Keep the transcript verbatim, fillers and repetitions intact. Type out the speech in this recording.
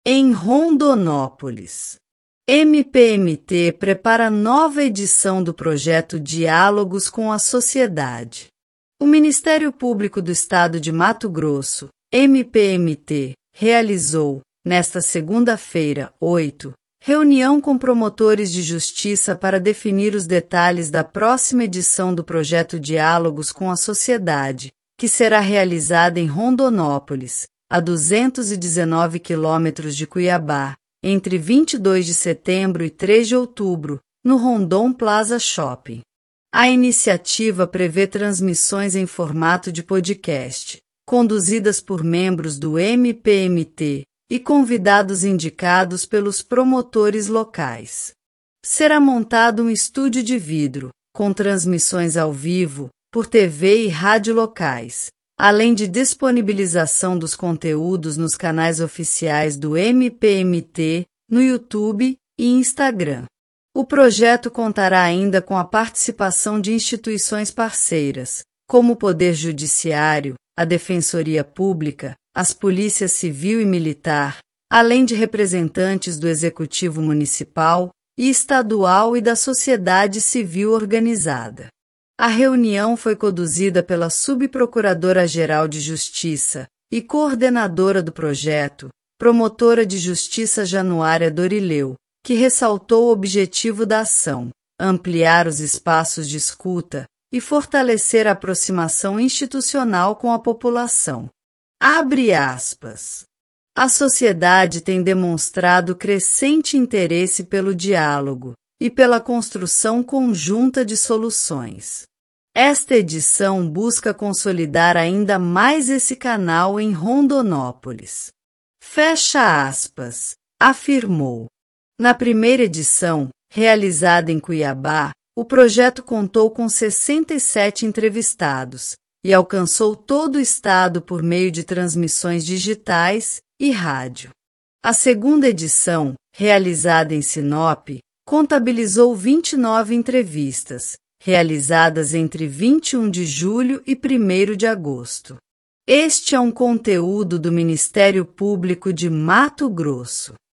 Em Rondonópolis, M P M T prepara nova edição do projeto Diálogos com a Sociedade. O Ministério Público do Estado de Mato Grosso, M P M T, realizou, nesta segunda-feira, oito, reunião com promotores de justiça para definir os detalhes da próxima edição do projeto Diálogos com a Sociedade, que será realizada em Rondonópolis, a duzentos e dezenove quilômetros de Cuiabá, entre vinte e dois de setembro e três de outubro, no Rondon Plaza Shopping. A iniciativa prevê transmissões em formato de podcast, conduzidas por membros do M P M T e convidados indicados pelos promotores locais. Será montado um estúdio de vidro, com transmissões ao vivo, por T V e rádio locais, além de disponibilização dos conteúdos nos canais oficiais do M P M T, no YouTube e Instagram. O projeto contará ainda com a participação de instituições parceiras, como o Poder Judiciário, a Defensoria Pública, as Polícias Civil e Militar, além de representantes do Executivo Municipal e Estadual e da sociedade civil organizada. A reunião foi conduzida pela Subprocuradora-Geral de Justiça e coordenadora do projeto, promotora de Justiça Januária Dorileu, que ressaltou o objetivo da ação, ampliar os espaços de escuta e fortalecer a aproximação institucional com a população. Abre aspas. A sociedade tem demonstrado crescente interesse pelo diálogo e pela construção conjunta de soluções. Esta edição busca consolidar ainda mais esse canal em Rondonópolis. Fecha aspas, afirmou. Na primeira edição, realizada em Cuiabá, o projeto contou com sessenta e sete entrevistados e alcançou todo o estado por meio de transmissões digitais e rádio. A segunda edição, realizada em Sinop, contabilizou vinte e nove entrevistas, realizadas entre vinte e um de julho e primeiro de agosto. Este é um conteúdo do Ministério Público de Mato Grosso.